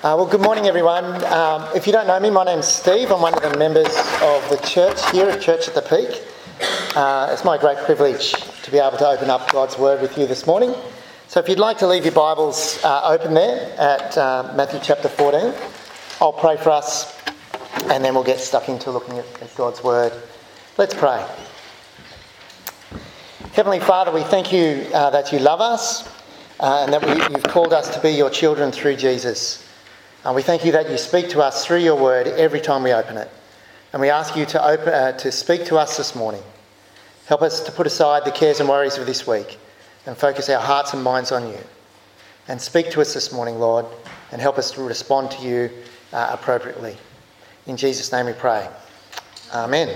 Well, good morning, everyone. If you don't know me, my name's Steve. I'm one of the members of the church here at Church at the Peak. It's my great privilege to be able to open up God's Word with you this morning. So if you'd like to leave your Bibles open there at Matthew chapter 14, I'll pray for us and then we'll get stuck into looking at God's Word. Let's pray. Heavenly Father, we thank you that you love us and that you've called us to be your children through Jesus. We thank you that you speak to us through your word every time we open it. And we ask you to speak to us this morning. Help us to put aside the cares and worries of this week and focus our hearts and minds on you. And speak to us this morning, Lord, and help us to respond to you appropriately. In Jesus' name we pray. Amen.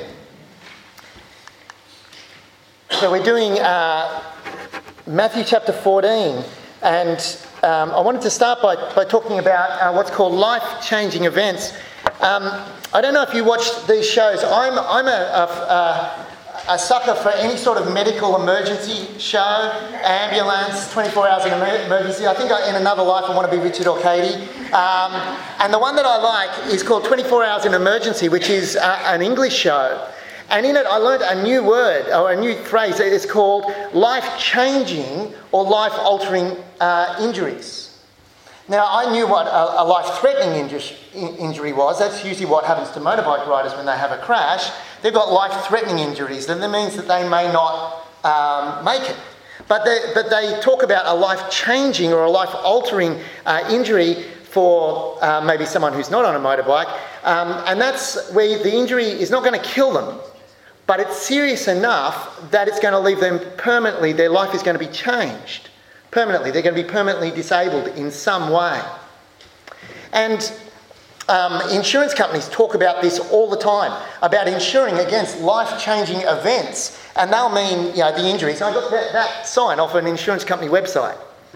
So we're doing Matthew chapter 14, and I wanted to start by talking about what's called life-changing events. I don't know if you watch these shows. I'm a sucker for any sort of medical emergency show, ambulance, 24 hours in emergency. I think in another life I want to be Richard or Katie. And the one that I like is called 24 Hours in Emergency, which is an English show. And in it I learned a new word, or a new phrase. It's called life-changing or life-altering injuries. Now, I knew what a life-threatening injury was. That's usually what happens to motorbike riders when they have a crash. They've got life-threatening injuries, and that means that they may not make it. But they talk about a life-changing or a life-altering injury for maybe someone who's not on a motorbike. And that's where the injury is not going to kill them, but it's serious enough that it's going to leave them permanently. Their life is going to be changed permanently. They're going to be permanently disabled in some way. And insurance companies talk about this all the time, about insuring against life-changing events. And they'll mean, the injuries. I got that sign off an insurance company website.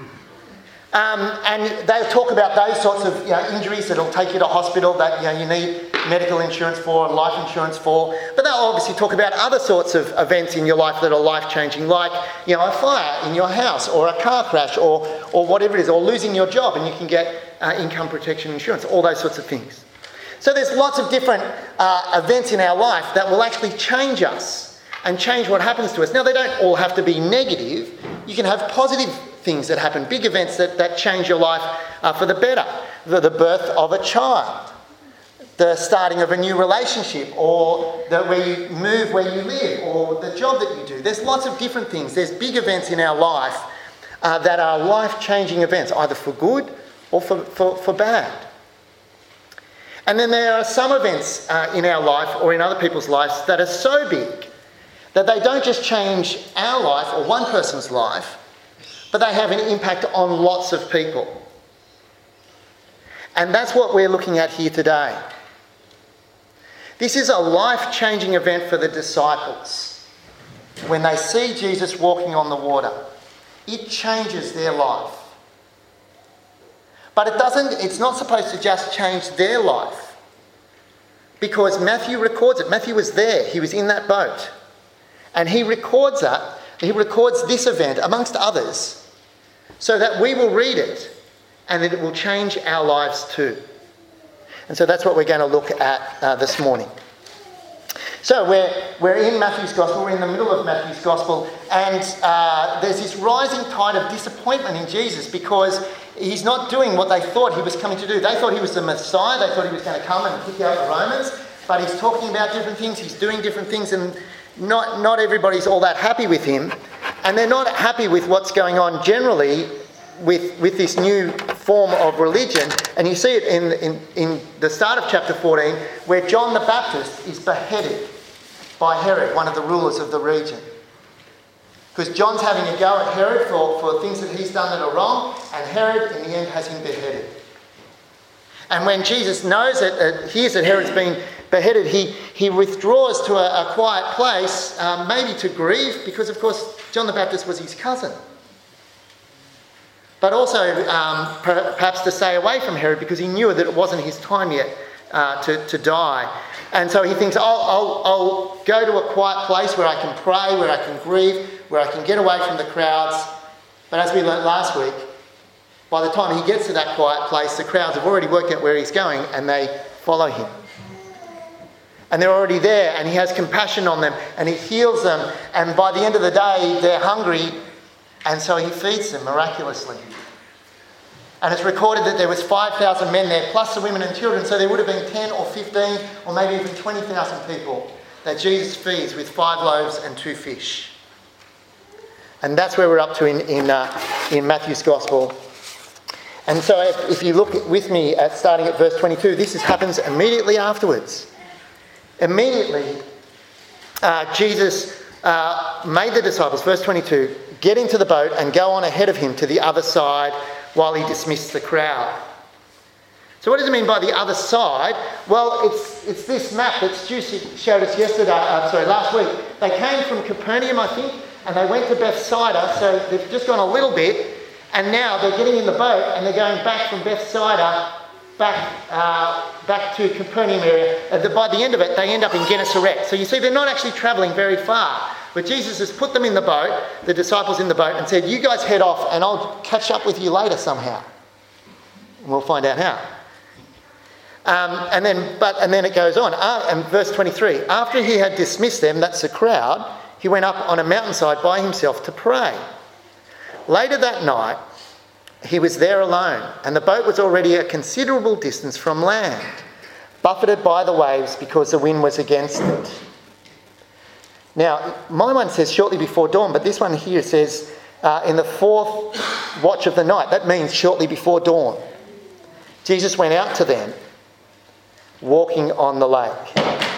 And they'll talk about those sorts of injuries that'll take you to hospital that you need medical insurance for and life insurance for. But they'll obviously talk about other sorts of events in your life that are life-changing, like a fire in your house or a car crash or whatever it is, or losing your job and you can get income protection insurance, all those sorts of things. So there's lots of different events in our life that will actually change us and change what happens to us. Now, they don't all have to be negative. You can have positive things that happen, big events that change your life for the better. The birth of a child, the starting of a new relationship, or where you move where you live, or the job that you do. There's lots of different things. There's big events in our life that are life-changing events, either for good or for bad. And then there are some events in our life or in other people's lives that are so big that they don't just change our life or one person's life, but they have an impact on lots of people. And that's what we're looking at here today. This is a life-changing event for the disciples. When they see Jesus walking on the water, it changes their life. But it's not supposed to just change their life, because Matthew records it. Matthew was there. He was in that boat. And he records it. He records this event, amongst others, so that we will read it and that it will change our lives too. And so that's what we're going to look at this morning. So we're in Matthew's Gospel. We're in the middle of Matthew's Gospel, and there's this rising tide of disappointment in Jesus because he's not doing what they thought he was coming to do. They thought he was the Messiah. They thought he was going to come and kick out the Romans, but he's talking about different things. He's doing different things, and not everybody's all that happy with him. And they're not happy with what's going on generally with this new form of religion. And you see it in the start of chapter 14, where John the Baptist is beheaded by Herod, one of the rulers of the region. Because John's having a go at Herod for things that he's done that are wrong, and Herod in the end has him beheaded. And when Jesus hears that Herod's been beheaded, he withdraws to a quiet place, maybe to grieve, because of course John the Baptist was his cousin. But also perhaps to stay away from Herod, because he knew that it wasn't his time yet to die. And so he thinks, I'll go to a quiet place where I can pray, where I can grieve, where I can get away from the crowds. But as we learnt last week, By the time he gets to that quiet place, the crowds have already worked out where he's going and they follow him. And they're already there, and he has compassion on them and he heals them, and by the end of the day they're hungry, and so he feeds them miraculously. And it's recorded that there was 5,000 men there, plus the women and children, so there would have been 10 or 15 or maybe even 20,000 people that Jesus feeds with 5 loaves and 2 fish. And that's where we're up to in Matthew's Gospel. And so if you look with me at starting at verse 22, this happens immediately afterwards. Immediately, Jesus made the disciples, verse 22, get into the boat and go on ahead of him to the other side while he dismissed the crowd. So what does it mean by the other side? Well, it's this map that Stu showed us last week. They came from Capernaum, I think, and they went to Bethsaida, so they've just gone a little bit, and now they're getting in the boat and they're going back from Bethsaida back to Capernaum area. By the end of it, they end up in Gennesaret. So you see, they're not actually travelling very far. But Jesus has put them in the boat, the disciples in the boat, and said, you guys head off and I'll catch up with you later somehow. And we'll find out how. And then it goes on. And verse 23, after he had dismissed them, that's the crowd, he went up on a mountainside by himself to pray. Later that night, he was there alone, and the boat was already a considerable distance from land, buffeted by the waves because the wind was against it. Now, my one says shortly before dawn, but this one here says in the 4th watch of the night. That means shortly before dawn. Jesus went out to them, walking on the lake.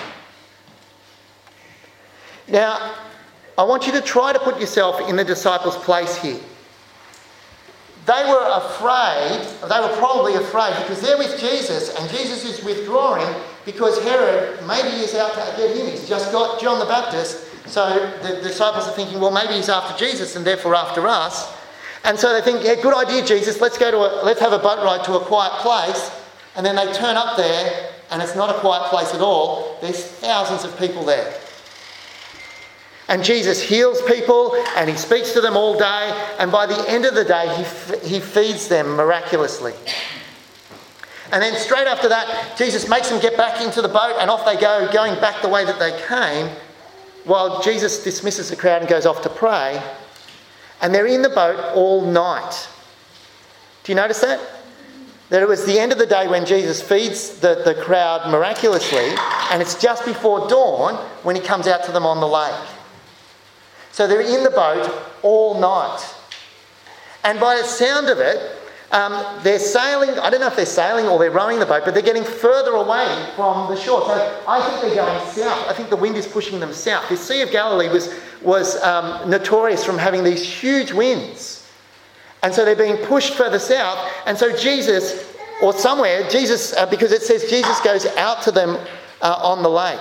Now, I want you to try to put yourself in the disciples' place here. They were probably afraid because they're with Jesus and Jesus is withdrawing because Herod maybe is out to get him. He's just got John the Baptist. So the disciples are thinking, well, maybe he's after Jesus and therefore after us. And so they think, yeah, good idea, Jesus. Let's have a boat ride to a quiet place. And then they turn up there and it's not a quiet place at all. There's thousands of people there. And Jesus heals people and he speaks to them all day. And by the end of the day, he feeds them miraculously. And then straight after that, Jesus makes them get back into the boat and off they go, going back the way that they came, while Jesus dismisses the crowd and goes off to pray. And they're in the boat all night. Do you notice that? That it was the end of the day when Jesus feeds the crowd miraculously, and it's just before dawn when he comes out to them on the lake. So they're in the boat all night. And by the sound of it, they're sailing. I don't know if they're sailing or they're rowing the boat, but they're getting further away from the shore. So I think they're going south. I think the wind is pushing them south. The Sea of Galilee was notorious from having these huge winds. And so they're being pushed further south. And so Jesus, because it says Jesus goes out to them on the lake.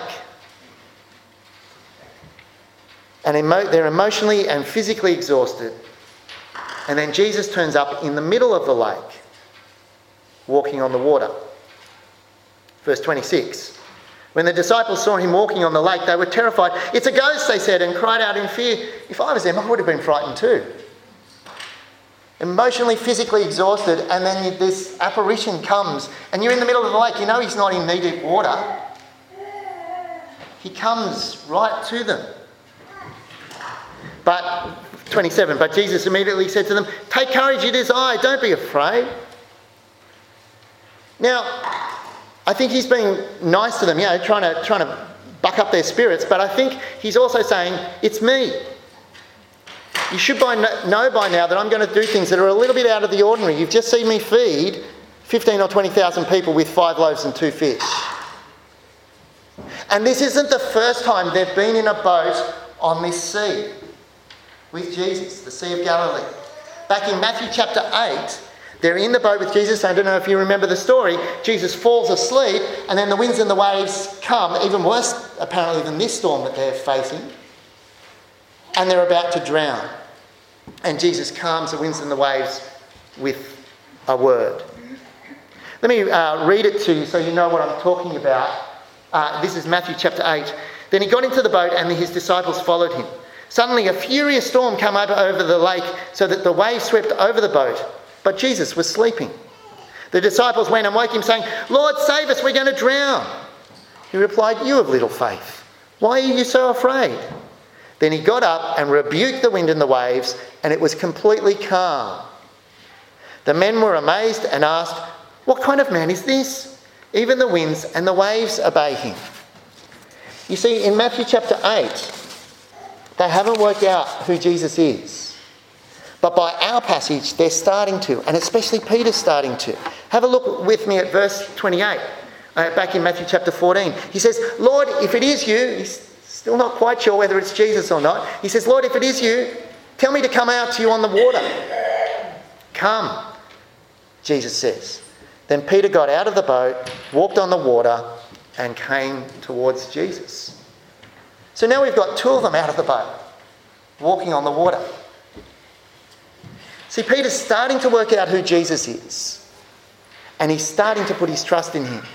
And they're emotionally and physically exhausted. And then Jesus turns up in the middle of the lake, walking on the water. Verse 26. When the disciples saw him walking on the lake, they were terrified. It's a ghost, they said, and cried out in fear. If I was them, I would have been frightened too. Emotionally, physically exhausted, and then this apparition comes, and you're in the middle of the lake. You know he's not in knee-deep water. He comes right to them. But 27, but Jesus immediately said to them, "Take courage, it is I, don't be afraid." Now, I think he's being nice to them, trying to buck up their spirits, but I think he's also saying, it's me. You should know by now that I'm going to do things that are a little bit out of the ordinary. You've just seen me feed 15 or 20,000 people with 5 loaves and 2 fish. And this isn't the first time they've been in a boat on this sea with Jesus, the Sea of Galilee. Back in Matthew chapter 8, they're in the boat with Jesus. I don't know if you remember the story. Jesus falls asleep and then the winds and the waves come, even worse apparently than this storm that they're facing. And they're about to drown. And Jesus calms the winds and the waves with a word. Let me read it to you so you know what I'm talking about. This is Matthew chapter 8. Then he got into the boat and his disciples followed him. Suddenly a furious storm came over the lake so that the waves swept over the boat, but Jesus was sleeping. The disciples went and woke him, saying, "Lord, save us, we're going to drown." He replied, "You of little faith, why are you so afraid?" Then he got up and rebuked the wind and the waves, and it was completely calm. The men were amazed and asked, "What kind of man is this? Even the winds and the waves obey him." You see, in Matthew chapter 8, they haven't worked out who Jesus is. But by our passage, they're starting to, and especially Peter's starting to. Have a look with me at verse 28, back in Matthew chapter 14. He says, "Lord, if it is you," he's still not quite sure whether it's Jesus or not. He says, "Lord, if it is you, tell me to come out to you on the water." "Come," Jesus says. Then Peter got out of the boat, walked on the water, and came towards Jesus. So now we've got two of them out of the boat, walking on the water. See, Peter's starting to work out who Jesus is, and he's starting to put his trust in him.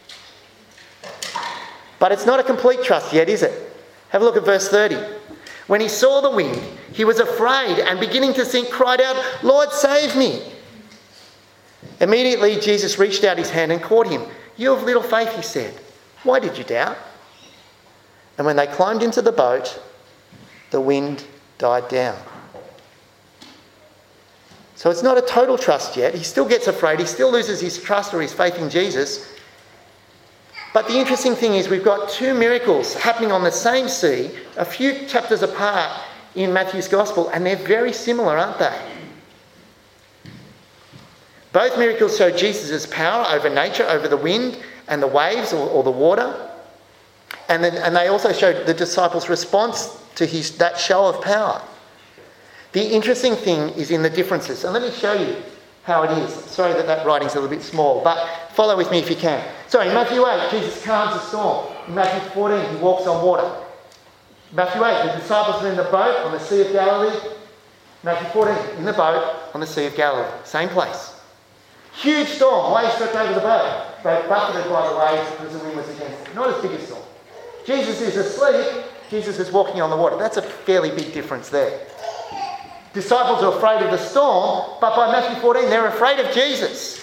But it's not a complete trust yet, is it? Have a look at verse 30. When he saw the wind, he was afraid and beginning to sink, cried out, "Lord, save me." Immediately Jesus reached out his hand and caught him. "You of little faith," he said, "why did you doubt?" And when they climbed into the boat, the wind died down. So it's not a total trust yet. He still gets afraid. He still loses his trust or his faith in Jesus. But the interesting thing is we've got two miracles happening on the same sea, a few chapters apart in Matthew's Gospel, and they're very similar, aren't they? Both miracles show Jesus' power over nature, over the wind and the waves or the water. And they also show the disciples' response to that show of power. The interesting thing is in the differences. And let me show you how it is. Sorry that writing's a little bit small, but follow with me if you can. So in Matthew 8, Jesus calms the storm. In Matthew 14, he walks on water. Matthew 8, the disciples are in the boat on the Sea of Galilee. Matthew 14, in the boat on the Sea of Galilee. Same place. Huge storm, waves swept over the boat. They buffeted by the waves because the wind was against them. Not as big a storm. Jesus is asleep, Jesus is walking on the water. That's a fairly big difference there. Disciples are afraid of the storm, but by Matthew 14 they're afraid of Jesus.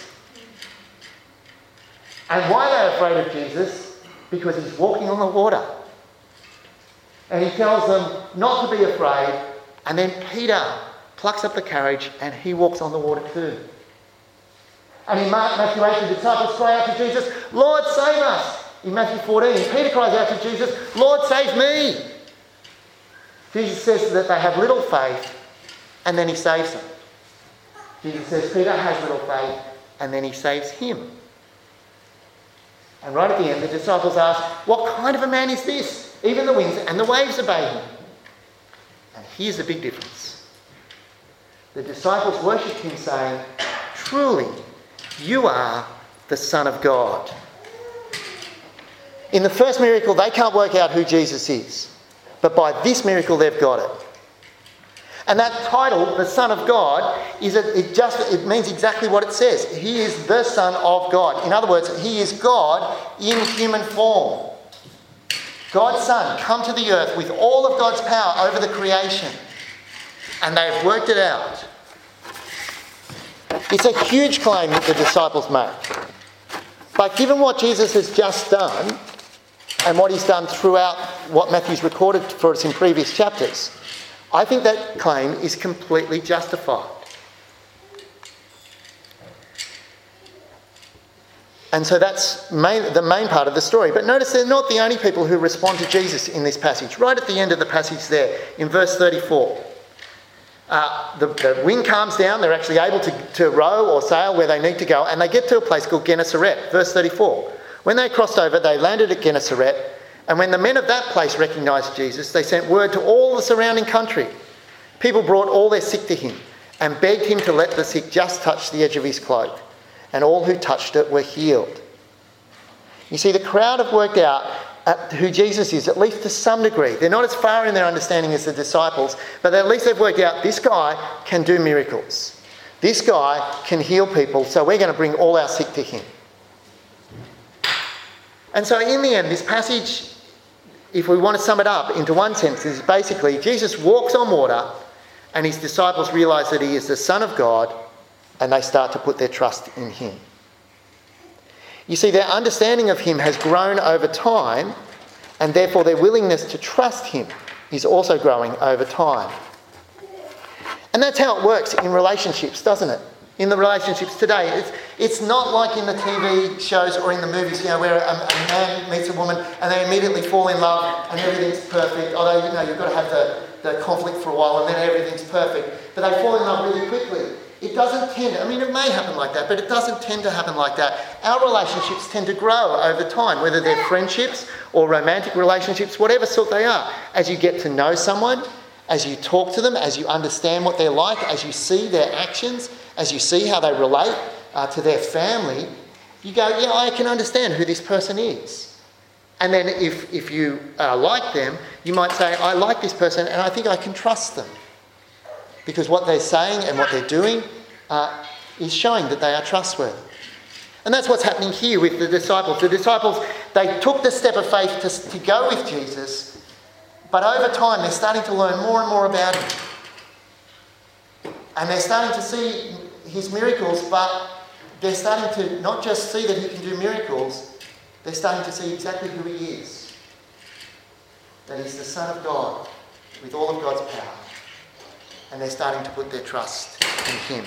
And why are they afraid of Jesus? Because he's walking on the water. And he tells them not to be afraid, and then Peter plucks up the courage and he walks on the water too. And in Matthew 8, the disciples cry out to Jesus, "Lord, save us." In Matthew 14, Peter cries out to Jesus, "Lord, save me." Jesus says that they have little faith, and then he saves them. Jesus says Peter has little faith, and then he saves him. And right at the end, the disciples ask, "What kind of a man is this? Even the winds and the waves obey him." And here's the big difference. The disciples worshipped him, saying, "Truly, you are the Son of God." In the first miracle, they can't work out who Jesus is. But by this miracle, they've got it. And that title, the Son of God, it means exactly what it says. He is the Son of God. In other words, he is God in human form. God's Son, come to the earth with all of God's power over the creation. And they've worked it out. It's a huge claim that the disciples make. But given what Jesus has just done, and what he's done throughout what Matthew's recorded for us in previous chapters, I think that claim is completely justified. And so that's the main part of the story. But notice they're not the only people who respond to Jesus in this passage. Right at the end of the passage there, in verse 34. The wind calms down, they're actually able to row or sail where they need to go, and they get to a place called Gennesaret. Verse 34. When they crossed over, they landed at Gennesaret, and when the men of that place recognised Jesus, they sent word to all the surrounding country. People brought all their sick to him and begged him to let the sick just touch the edge of his cloak, and all who touched it were healed. You see, the crowd have worked out who Jesus is, at least to some degree. They're not as far in their understanding as the disciples, but at least they've worked out this guy can do miracles. This guy can heal people, so we're going to bring all our sick to him. And so in the end, this passage, if we want to sum it up into one sentence, is basically Jesus walks on water and his disciples realise that he is the Son of God and they start to put their trust in him. You see, their understanding of him has grown over time, and therefore their willingness to trust him is also growing over time. And that's how it works in relationships, doesn't it? In the relationships today, it's not like in the TV shows or in the movies, where a man meets a woman and they immediately fall in love and everything's perfect. Although, you've got to have the conflict for a while and then everything's perfect. But they fall in love really quickly. It doesn't tend to, it may happen like that, but it doesn't tend to happen like that. Our relationships tend to grow over time, whether they're friendships or romantic relationships, whatever sort they are. As you get to know someone, as you talk to them, as you understand what they're like, as you see their actions, as you see how they relate to their family, you go, yeah, I can understand who this person is. And then if you like them, you might say, I like this person and I think I can trust them. Because what they're saying and what they're doing is showing that they are trustworthy. And that's what's happening here with the disciples. The disciples, they took the step of faith to go with Jesus, but over time they're starting to learn more and more about him. And they're starting to see his miracles, but they're starting to not just see that he can do miracles, they're starting to see exactly who he is. That he's the Son of God with all of God's power. And they're starting to put their trust in him.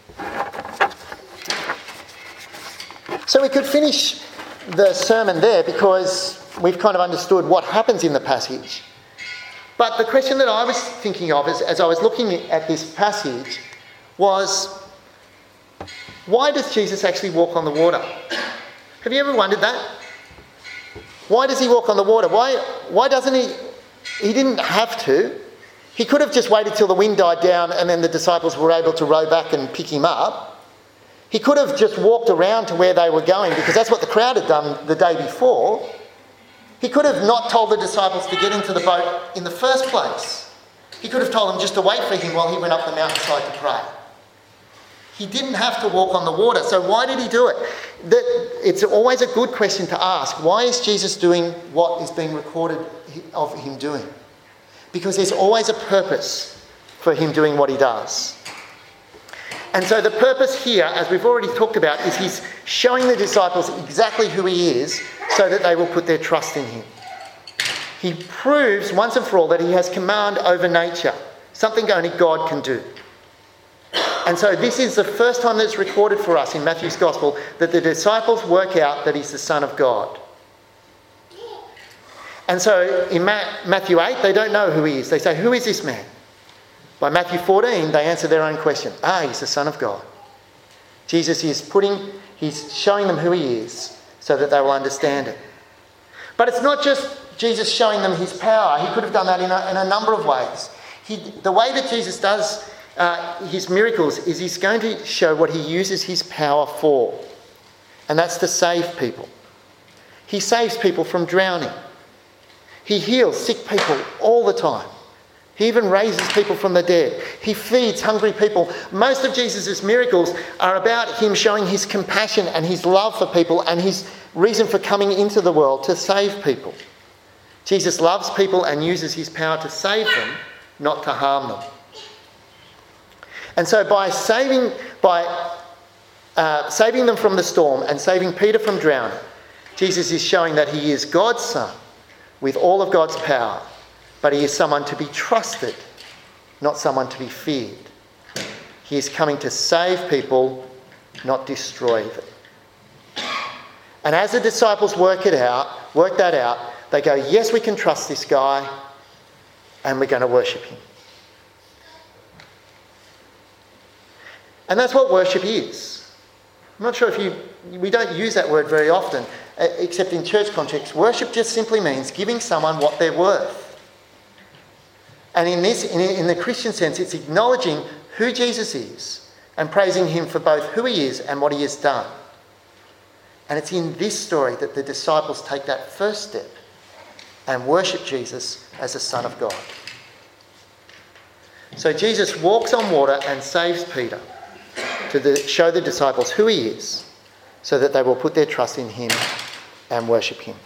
So we could finish the sermon there because we've kind of understood what happens in the passage. But the question that I was thinking of as I was looking at this passage was, why does Jesus actually walk on the water? Have you ever wondered that? Why does he walk on the water? Why doesn't he? He didn't have to. He could have just waited till the wind died down and then the disciples were able to row back and pick him up. He could have just walked around to where they were going because that's what the crowd had done the day before. He could have not told the disciples to get into the boat in the first place. He could have told them just to wait for him while he went up the mountainside to pray. He didn't have to walk on the water. So why did he do it? It's always a good question to ask. Why is Jesus doing what is being recorded of him doing? Because there's always a purpose for him doing what he does. And so the purpose here, as we've already talked about, is he's showing the disciples exactly who he is so that they will put their trust in him. He proves once and for all that he has command over nature, something only God can do. And so this is the first time that it's recorded for us in Matthew's Gospel that the disciples work out that he's the Son of God. And so in Matthew 8, they don't know who he is. They say, who is this man? By Matthew 14, they answer their own question. He's the Son of God. Jesus he's showing them who he is so that they will understand it. But it's not just Jesus showing them his power. He could have done that in a number of ways. The way that Jesus does his miracles is he's going to show what he uses his power for. And that's to save people. He saves people from drowning. He heals sick people all the time. He even raises people from the dead. He feeds hungry people. Most of Jesus' miracles are about him showing his compassion and his love for people and his reason for coming into the world to save people. Jesus loves people and uses his power to save them, not to harm them. And so by saving them from the storm and saving Peter from drowning, Jesus is showing that he is God's Son with all of God's power, but he is someone to be trusted, not someone to be feared. He is coming to save people, not destroy them. And as the disciples work that out, they go, yes, we can trust this guy, and we're going to worship him. And that's what worship is. I'm not sure we don't use that word very often, except in church context. Worship just simply means giving someone what they're worth. And in the Christian sense, it's acknowledging who Jesus is and praising him for both who he is and what he has done. And it's in this story that the disciples take that first step and worship Jesus as the Son of God. So Jesus walks on water and saves Peter to show the disciples who he is so that they will put their trust in him and worship him.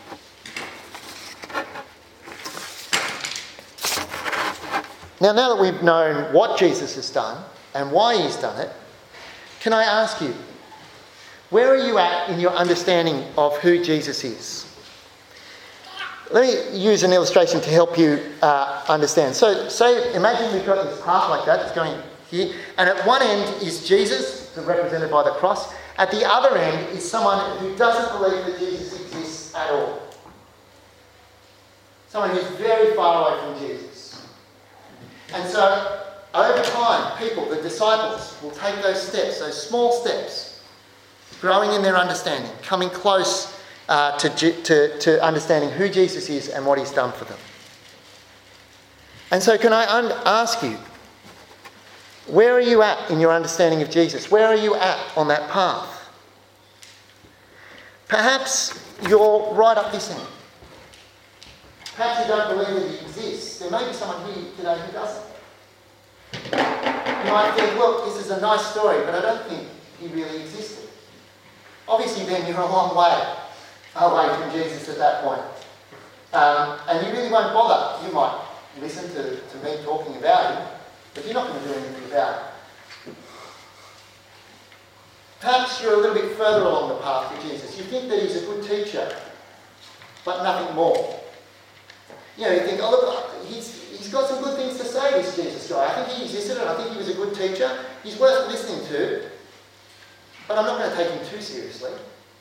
Now that we've known what Jesus has done and why he's done it, can I ask you, where are you at in your understanding of who Jesus is? Let me use an illustration to help you understand. So imagine we've got this path like that, it's going here, and at one end is Jesus, represented by the cross. At the other end is someone who doesn't believe that Jesus exists at all. Someone who's very far away from Jesus. And so, over time, people, the disciples, will take those steps, those small steps, growing in their understanding, coming close to understanding who Jesus is and what he's done for them. And so can I ask you, where are you at in your understanding of Jesus? Where are you at on that path? Perhaps you're right up this end. Perhaps you don't believe that he exists. There may be someone here today who doesn't. You might think, look, this is a nice story, but I don't think he really existed. Obviously then you're a long way away from Jesus at that point. And you really won't bother. You might listen to me talking about him, but you're not going to do anything about it. Perhaps you're a little bit further along the path with Jesus. You think that he's a good teacher, but nothing more. You know, you think, oh look, he's got some good things to say, this Jesus guy. I think he existed and I think he was a good teacher. He's worth listening to, but I'm not going to take him too seriously.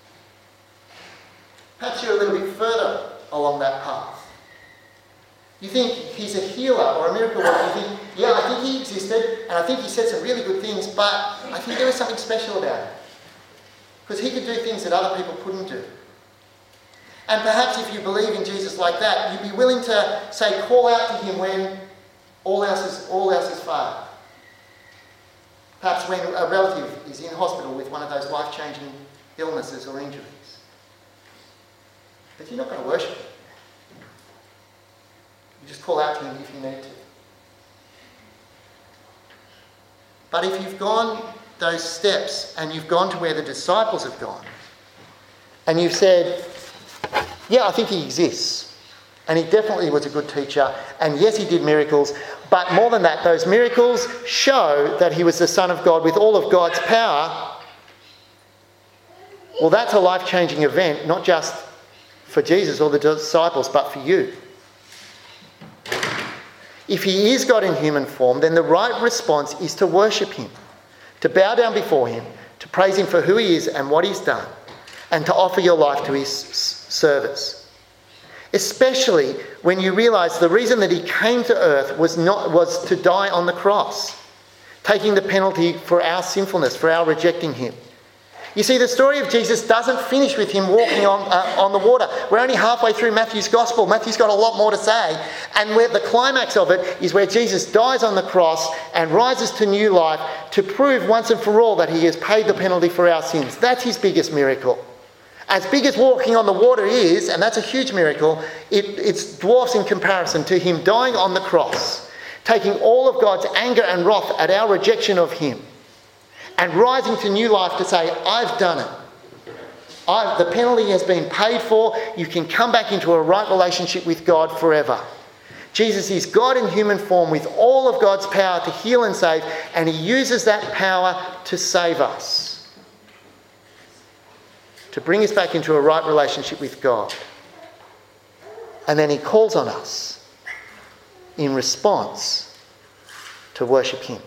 Perhaps you're a little bit further along that path. You think he's a healer or a miracle worker. You think, yeah, I think he existed and I think he said some really good things, but I think there was something special about him. Because he could do things that other people couldn't do. And perhaps if you believe in Jesus like that, you'd be willing to, say, call out to him when all else is failed. Perhaps when a relative is in hospital with one of those life-changing illnesses or injuries. But you're not going to worship him. You just call out to him if you need to. But if you've gone those steps and you've gone to where the disciples have gone, and you've said, yeah, I think he exists, and he definitely was a good teacher, and yes, he did miracles, but more than that, those miracles show that he was the Son of God with all of God's power. Well, that's a life-changing event, not just for Jesus or the disciples, but for you. If he is God in human form, then the right response is to worship him, to bow down before him, to praise him for who he is and what he's done, and to offer your life to his service. Especially when you realise the reason that he came to earth was to die on the cross, taking the penalty for our sinfulness, for our rejecting him. You see, the story of Jesus doesn't finish with him walking on the water. We're only halfway through Matthew's Gospel. Matthew's got a lot more to say. And where the climax of it is where Jesus dies on the cross and rises to new life to prove once and for all that he has paid the penalty for our sins. That's his biggest miracle. As big as walking on the water is, and that's a huge miracle, it dwarfs in comparison to him dying on the cross, taking all of God's anger and wrath at our rejection of him, and rising to new life to say, I've done it. The penalty has been paid for. You can come back into a right relationship with God forever. Jesus is God in human form with all of God's power to heal and save, and he uses that power to save us, to bring us back into a right relationship with God. And then he calls on us in response to worship him.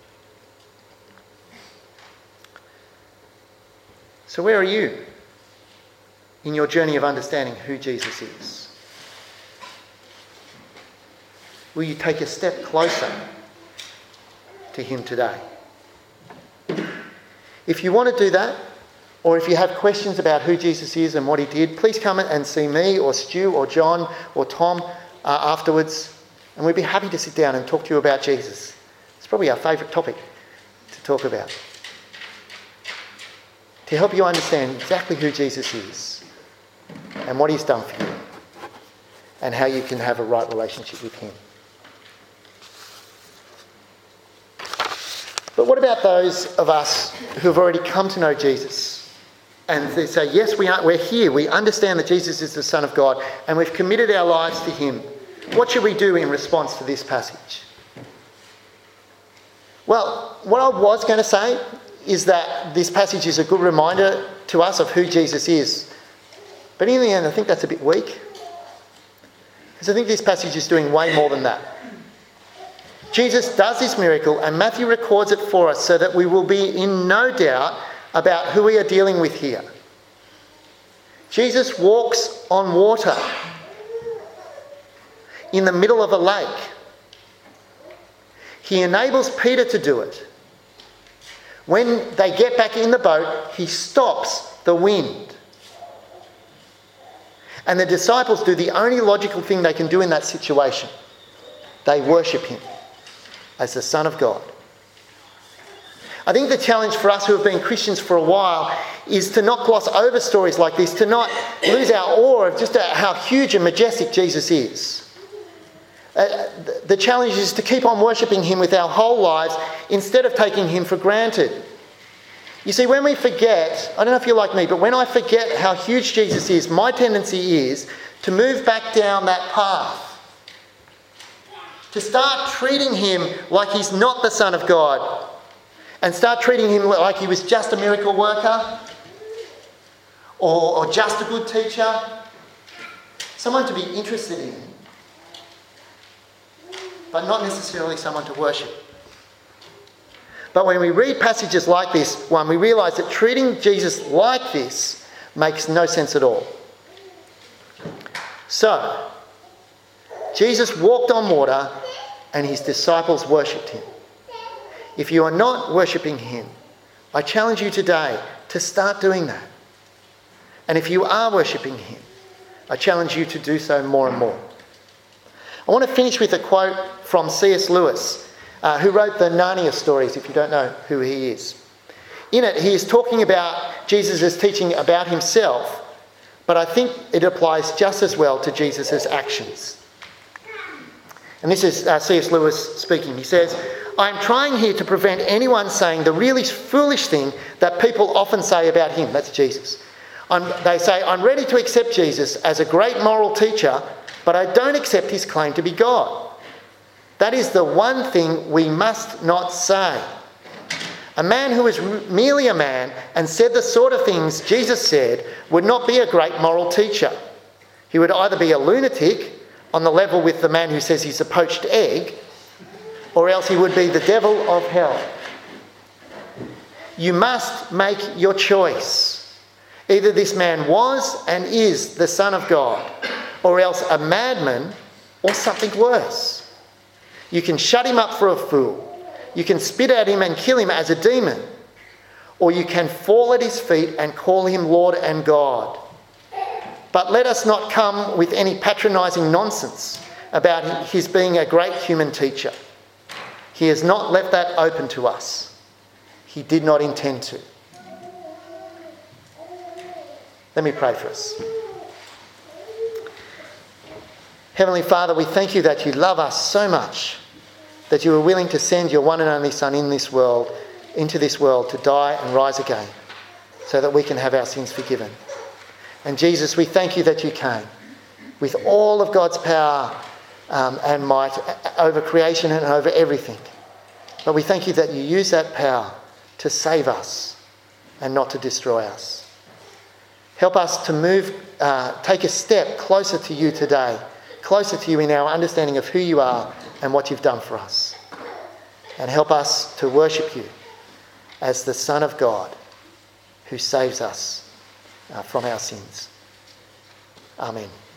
So where are you in your journey of understanding who Jesus is? Will you take a step closer to him today? If you want to do that, or if you have questions about who Jesus is and what he did, please come and see me or Stu or John or Tom afterwards, and we'd be happy to sit down and talk to you about Jesus. It's probably our favourite topic to talk about, to help you understand exactly who Jesus is and what he's done for you and how you can have a right relationship with him. But what about those of us who have already come to know Jesus and they say, yes, we're here, we understand that Jesus is the Son of God and we've committed our lives to him. What should we do in response to this passage? Well, what I was going to say is that this passage is a good reminder to us of who Jesus is. But in the end, I think that's a bit weak. Because I think this passage is doing way more than that. Jesus does this miracle, and Matthew records it for us so that we will be in no doubt about who we are dealing with here. Jesus walks on water in the middle of a lake. He enables Peter to do it. When they get back in the boat, he stops the wind. And the disciples do the only logical thing they can do in that situation. They worship him as the Son of God. I think the challenge for us who have been Christians for a while is to not gloss over stories like this, to not lose our awe of just how huge and majestic Jesus is. The challenge is to keep on worshipping him with our whole lives instead of taking him for granted. You see, when we forget, I don't know if you're like me, but when I forget how huge Jesus is, my tendency is to move back down that path. To start treating him like he's not the Son of God. And start treating him like he was just a miracle worker. Or just a good teacher. Someone to be interested in. But not necessarily someone to worship. But when we read passages like this one, we realise that treating Jesus like this makes no sense at all. So, Jesus walked on water and his disciples worshipped him. If you are not worshipping him, I challenge you today to start doing that. And if you are worshipping him, I challenge you to do so more and more. I want to finish with a quote from C.S. Lewis, who wrote the Narnia stories, if you don't know who he is. In it, he is talking about Jesus' teaching about himself, but I think it applies just as well to Jesus' actions. And this is C.S. Lewis speaking. He says, "I am trying here to prevent anyone saying the really foolish thing that people often say about him," that's Jesus. They say, "I'm ready to accept Jesus as a great moral teacher, but I don't accept his claim to be God. That is the one thing we must not say. A man who is merely a man and said the sort of things Jesus said would not be a great moral teacher. He would either be a lunatic, on the level with the man who says he's a poached egg, or else he would be the devil of hell. You must make your choice. Either this man was and is the Son of God, or else a madman or something worse. You can shut him up for a fool. You can spit at him and kill him as a demon. Or you can fall at his feet and call him Lord and God. But let us not come with any patronising nonsense about his being a great human teacher. He has not left that open to us. He did not intend to." Let me pray for us. Heavenly Father, we thank you that you love us so much, that you are willing to send your one and only Son into this world to die and rise again, so that we can have our sins forgiven. And Jesus, we thank you that you came with all of God's power and might over creation and over everything. But we thank you that you use that power to save us and not to destroy us. Help us to take a step closer to you today, closer to you in our understanding of who you are and what you've done for us. And help us to worship you as the Son of God who saves us from our sins. Amen.